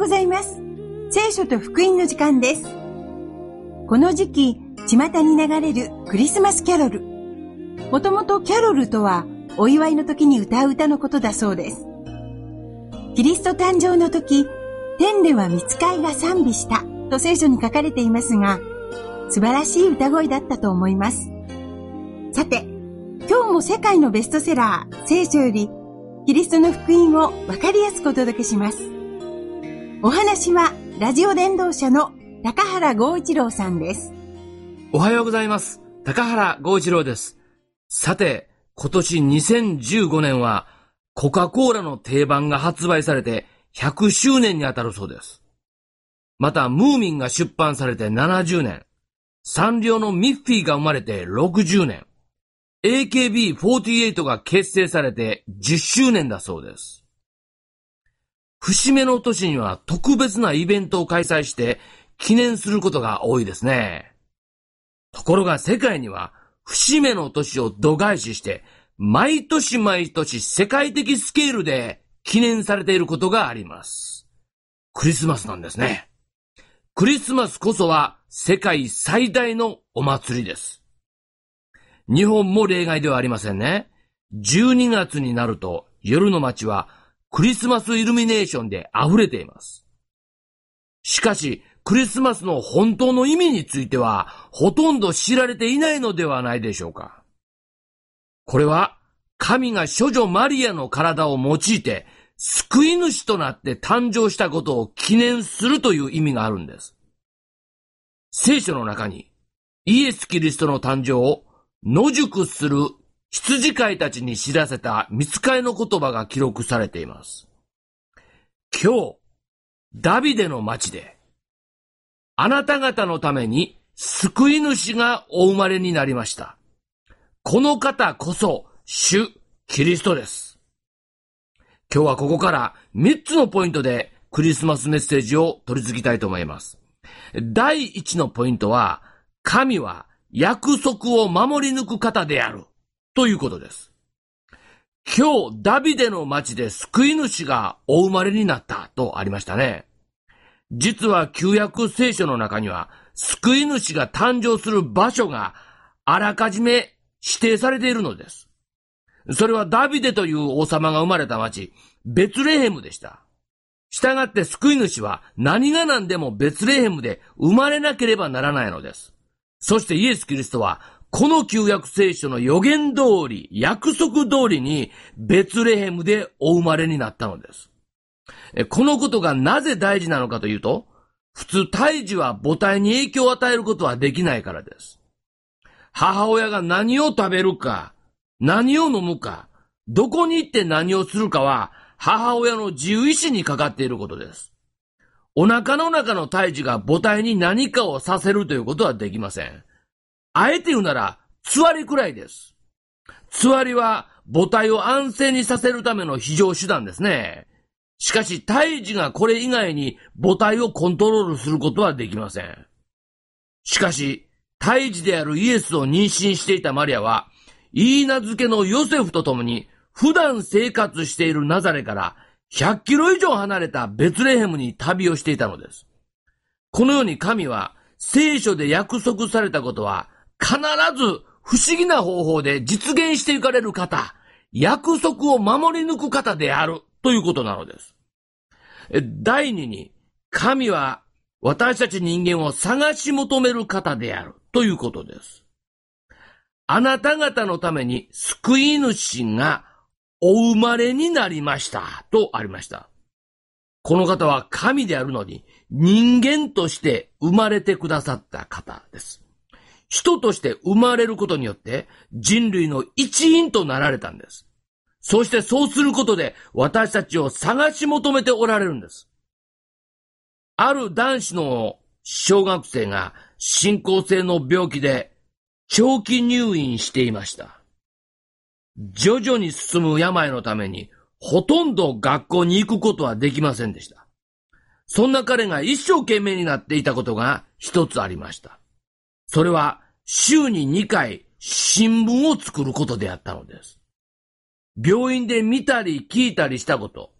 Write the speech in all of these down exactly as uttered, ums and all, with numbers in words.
ございます。聖書と福音の時間です。この時期、巷に流れるクリスマスキャロル。もともとキャロルとは、お祝いの時に歌う歌のことだそうです。キリスト誕生の時、天では御使いが賛美したと聖書に書かれていますが、素晴らしい歌声だったと思います。さて、今日も世界のベストセラー、聖書より、キリストの福音をわかりやすくお届けします。お話は、ラジオ伝道者の高原剛一郎さんです。 おはようございます。高原剛一郎です。さて、今年にせんじゅうごねんは、コカ・コーラの定番が発売されてひゃくしゅうねんにあたるそうです。また、ムーミンが出版されてななじゅうねん、サンリオのミッフィーが生まれてろくじゅうねん、エーケービーフォーティーエイト が結成されてじゅっしゅうねんだそうです。節目の年には特別なイベントを開催して記念することが多いですね。ところが世界には節目の年を度外視して毎年毎年世界的スケールで記念されていることがあります。クリスマスなんですね。クリスマスこそは世界最大のお祭りです。日本も例外ではありませんね。じゅうにがつになると夜の街はクリスマスイルミネーションで溢れています。しかし、クリスマスの本当の意味についてはほとんど知られていないのではないでしょうか。これは神が処女マリアの体を用いて救い主となって誕生したことを記念するという意味があるんです。聖書の中にイエス・キリストの誕生を野宿する羊飼いたちに知らせた御使いの言葉が記録されています。今日、ダビデの町で、あなた方のために救い主がお生まれになりました。この方こそ主キリストです。今日はここからみっつのポイントでクリスマスメッセージを取り次ぎたいと思います。だいいちのポイントは、神は約束を守り抜く方であるということです。今日ダビデの町で救い主がお生まれになったとありましたね。実は旧約聖書の中には救い主が誕生する場所があらかじめ指定されているのです。それはダビデという王様が生まれた町ベツレヘムでした。したがって救い主は何が何でもベツレヘムで生まれなければならないのです。そしてイエス・キリストはこの旧約聖書の予言通り、約束通りにベツレヘムでお生まれになったのです。このことがなぜ大事なのかというと、普通胎児は母体に影響を与えることはできないからです。母親が何を食べるか、何を飲むか、どこに行って何をするかは母親の自由意志にかかっていることです。お腹の中の胎児が母体に何かをさせるということはできません。あえて言うなら、つわりくらいです。つわりは母体を安静にさせるための非常手段ですね。しかし胎児がこれ以外に母体をコントロールすることはできません。しかし、胎児であるイエスを妊娠していたマリアは、いいなずけのヨセフと共に普段生活しているナザレからひゃっキロ以上離れたベツレヘムに旅をしていたのです。このように神は聖書で約束されたことは必ず不思議な方法で実現していかれる方、約束を守り抜く方であるということなのです。だいにに、神は私たち人間を探し求める方であるということです。あなた方のために救い主がお生まれになりましたとありました。この方は神であるのに人間として生まれてくださった方です。人として生まれることによって人類の一員となられたんです。そしてそうすることで私たちを探し求めておられるんです。ある男子の小学生が進行性の病気で長期入院していました。徐々に進む病のためにほとんど学校に行くことはできませんでした。そんな彼が一生懸命になっていたことが一つありました。それは週ににかい新聞を作ることであったのです。病院で見たり聞いたりしたこと、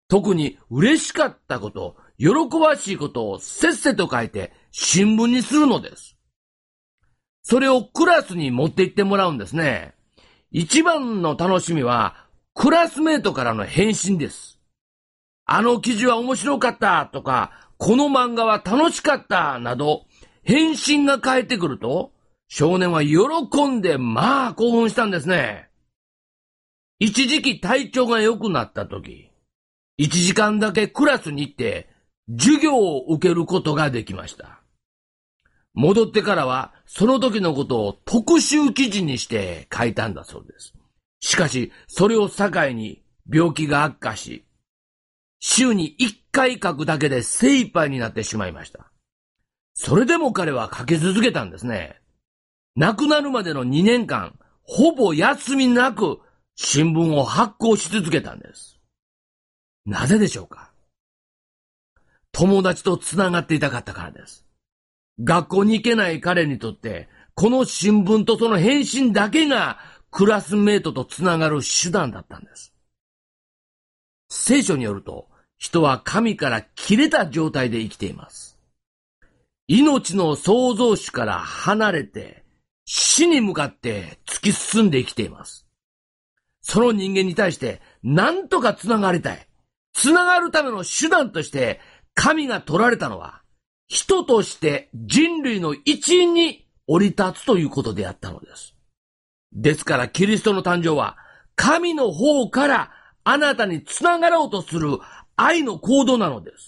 特に嬉しかったこと、喜ばしいことをせっせと書いて新聞にするのです。それをクラスに持って行ってもらうんですね。一番の楽しみはクラスメートからの返信です。あの記事は面白かったとか、この漫画は楽しかったなど、返信が返ってくると、少年は喜んでまあ興奮したんですね。一時期体調が良くなった時、一時間だけクラスに行って授業を受けることができました。戻ってからはその時のことを特集記事にして書いたんだそうです。しかしそれを境に病気が悪化し、週にいっかい書くだけで精一杯になってしまいました。それでも彼は書き続けたんですね。亡くなるまでのにねんかん、ほぼ休みなく新聞を発行し続けたんです。なぜでしょうか？友達とつながっていたかったからです。学校に行けない彼にとって、この新聞とその返信だけがクラスメートとつながる手段だったんです。聖書によると、人は神から切れた状態で生きています。命の創造主から離れて、死に向かって突き進んで生きています。その人間に対して、何とかつながりたい。つながるための手段として、神が取られたのは、人として人類の一員に降り立つということであったのです。ですからキリストの誕生は、神の方からあなたにつながろうとする愛の行動なのです。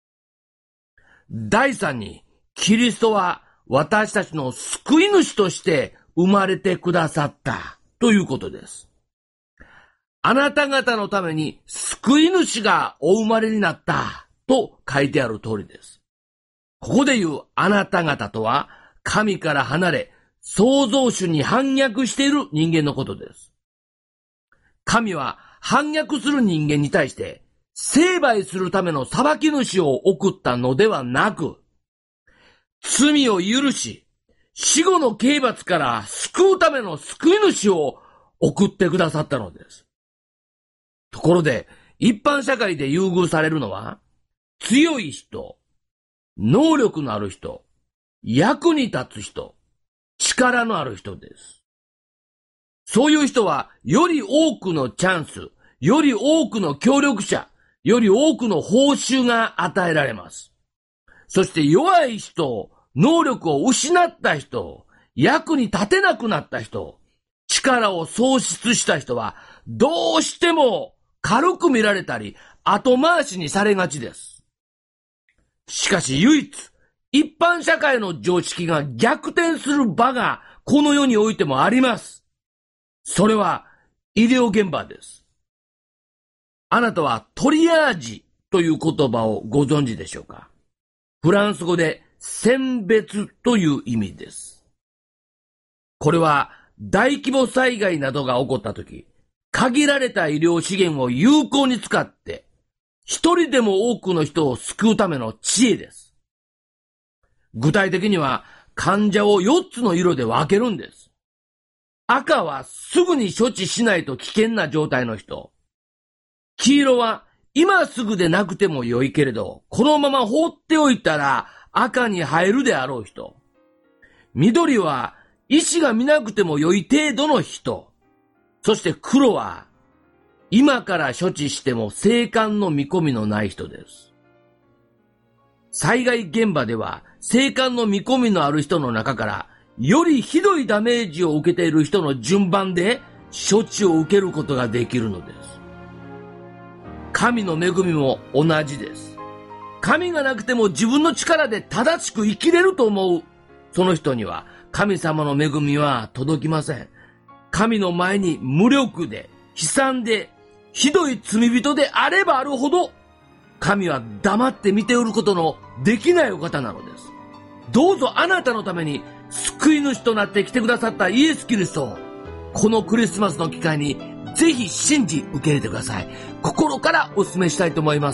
第三に、キリストは私たちの救い主として生まれてくださったということです。あなた方のために救い主がお生まれになったと書いてある通りです。ここで言うあなた方とは神から離れ創造主に反逆している人間のことです。神は反逆する人間に対して成敗するための裁き主を送ったのではなく、罪を許し、死後の刑罰から救うための救い主を送ってくださったのです。ところで、一般社会で優遇されるのは、強い人、能力のある人、役に立つ人、力のある人です。そういう人は、より多くのチャンス、より多くの協力者、より多くの報酬が与えられます。そして弱い人、能力を失った人、役に立てなくなった人、力を喪失した人は、どうしても軽く見られたり、後回しにされがちです。しかし唯一、一般社会の常識が逆転する場が、この世においてもあります。それは、医療現場です。あなたはトリアージという言葉をご存知でしょうか？フランス語で選別という意味です。これは大規模災害などが起こったとき、限られた医療資源を有効に使って、一人でも多くの人を救うための知恵です。具体的には患者をよっつの色で分けるんです。赤はすぐに処置しないと危険な状態の人。黄色は今すぐでなくても良いけれど、このまま放っておいたら赤に入るであろう人。緑は医師が見なくても良い程度の人。そして黒は今から処置しても生還の見込みのない人です。災害現場では生還の見込みのある人の中からよりひどいダメージを受けている人の順番で処置を受けることができるのです。神の恵みも同じです。神がなくても自分の力で正しく生きれると思う。その人には神様の恵みは届きません。神の前に無力で悲惨でひどい罪人であればあるほど、神は黙って見ておることのできないお方なのです。どうぞあなたのために救い主となって来てくださったイエス・キリストを、このクリスマスの機会にぜひ信じ受け入れてください。心からお勧めしたいと思います。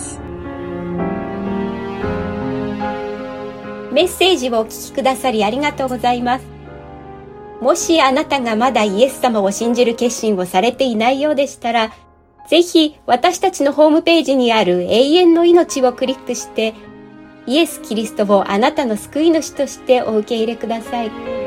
メッセージをお聞きくださりありがとうございます。もしあなたがまだイエス様を信じる決心をされていないようでしたら、 ぜひ私たちのホームページにある永遠の命をクリックして、イエス・キリストをあなたの救い主としてお受け入れください。